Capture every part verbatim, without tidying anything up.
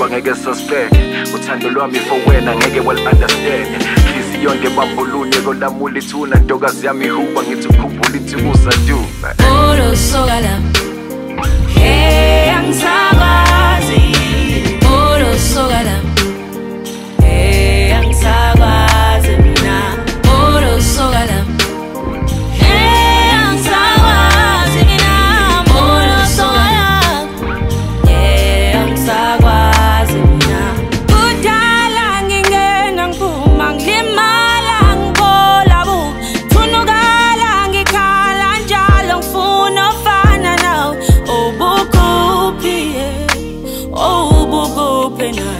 ngeke suspect uthando lwami for wena ngeke well understand inhliziyo ngebambulunye kolamula ithuna ntokazi yami ihuba ngithi ukhumbula ithukusa du Olo soka la Hey angisakwazi Olo soka la Hey angisakwazi mina Olo soka la Hey angisakwazi mina Olo soka la Hey angisakwazi mina Kudala ngingena ngiphuma ngilimala ngibola bu Thunukala ngikhala njalo ngifuna ofana nawe Obukuphi Obukuphi na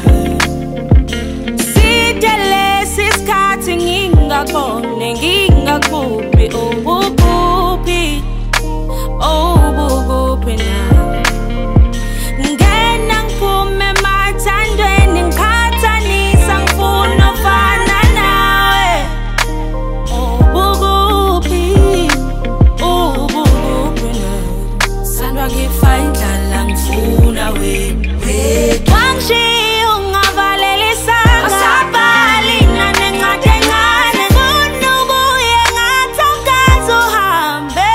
Sidelesi ngingakone ngingakuphi Obukuphi Obukuphi na Ngena ngiphume mathandweni ngikhathanisa ngifuna ofana nawe Obukuphi Obukuphi na Sandwa ngifa indlala ngifuna wena Wangishiya ungavalela isanga Asabali ngane ngade ngane Kunubuye ngathi awukaze uhambe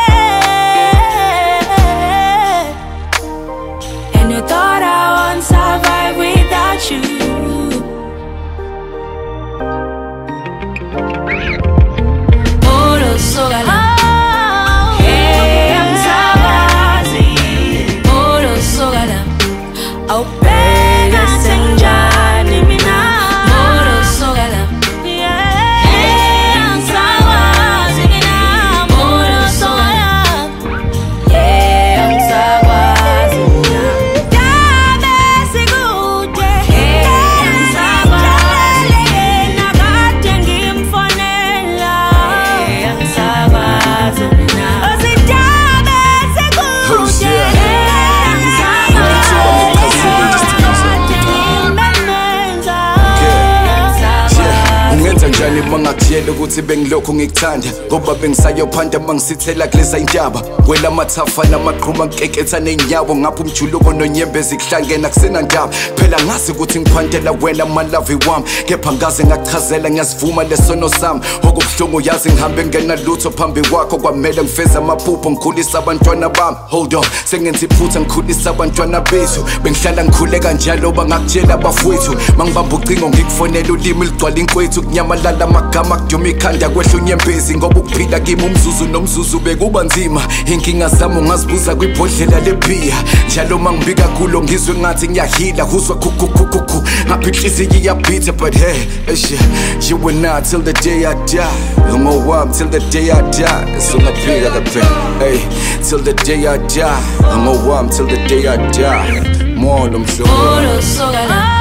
And you thought I won't survive without you Olo soka la Hey angisakwazi Olo soka la Awubheka senjani mina Olo soka la Hey angisakwazi mina Olo soka la Hey angisakwazi mina Dabe sikude Hey angisakwazi Nakade ngimfonela Hey angisakwazi mina Ozidabe sikude Hey angisakwazi Ungenza njani mangakutshela ukuthi bengilokhu ngikuthanda ngoba bengisayophanda mangisithela kuleza indaba kwela mathafa namaqhuma ngikeketha nenyawo ngapha umjuluko nonyembezi kuhlangena kusena ndaba phela ngazi ukuthi ngiphandela wena my love wami kepha ngaze ngakuchazela ngiyasivuma lesono sami okubuhlungu yazi ngihambe ngena lutho phambi kwakho kwamele ngifeza amaphupho ngikhulisa abantwana bami hold on sengenza iphutha ngikhulisa abantwana bethu bengihlala ngikhule kanjalo bangakutshela abafowethu mangibamba ucingo ngikufonela ulimi ligcwala inkwethu kunyamalala amagama kuduma ikhanda kwehla unyembezi ngoba ukuphila kimi umzuzu nomzuzu bekuba nzima inkinga zami ungazibuza kwibhodlela lebhiya njalo mangibika kulo ngizwe ngathi ngiyahila kuzwa khukhukhukhu ngapha inhliziyo iyabhitha but hey you and I till the day I die ngowami till the day I die songaphika kaphela hey till the day I die ngowami till the day I die more lo mhlobo Olo soka la